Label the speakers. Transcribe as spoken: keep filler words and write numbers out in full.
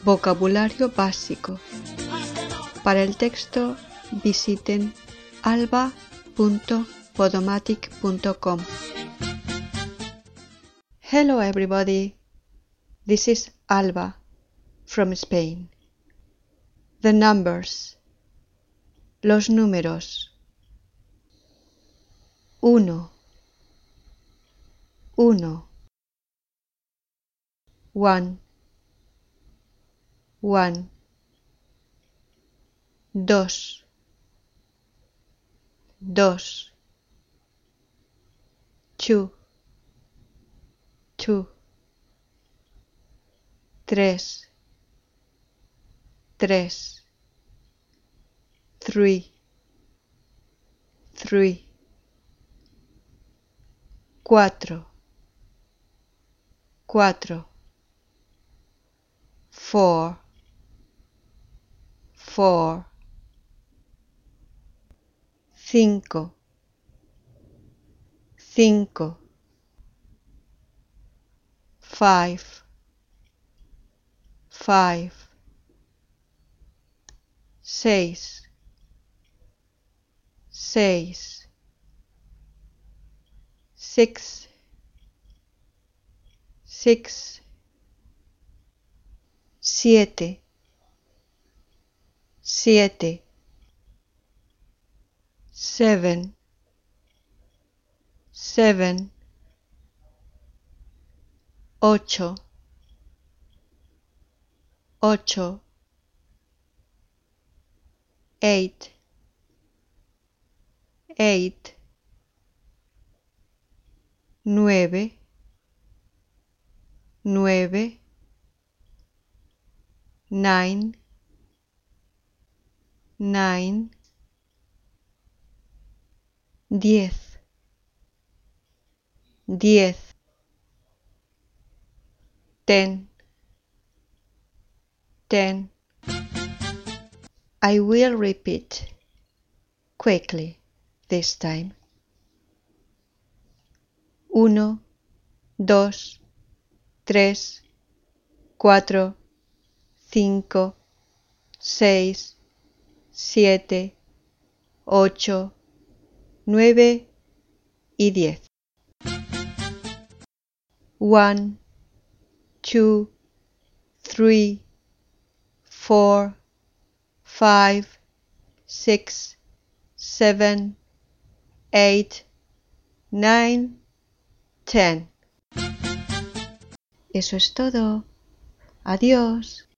Speaker 1: Vocabulario básico. Para el texto visiten alba punto podomatic punto com. Hello everybody, this is Alba from Spain. The numbers. Los números. Uno. Uno. One. One. Dos. Dos. Two. Two. Tres. Tres. Three. Three. Cuatro. Cuatro. Four. Four. Cinco. Cinco. Five. Five. Seis. Seis. Six. Six. Siete. Siete. Seven. Seven. Ocho. Ocho. Eight. Eight. Nueve. Nueve. Nine. Nine. Diez. Diez. Ten. Ten. I will repeat quickly this time. Uno, dos, tres, cuatro, cinco, seis, siete, ocho, nueve y diez. One, two, three, four, five, six, seven, eight, nine, ten. Eso es todo. Adiós.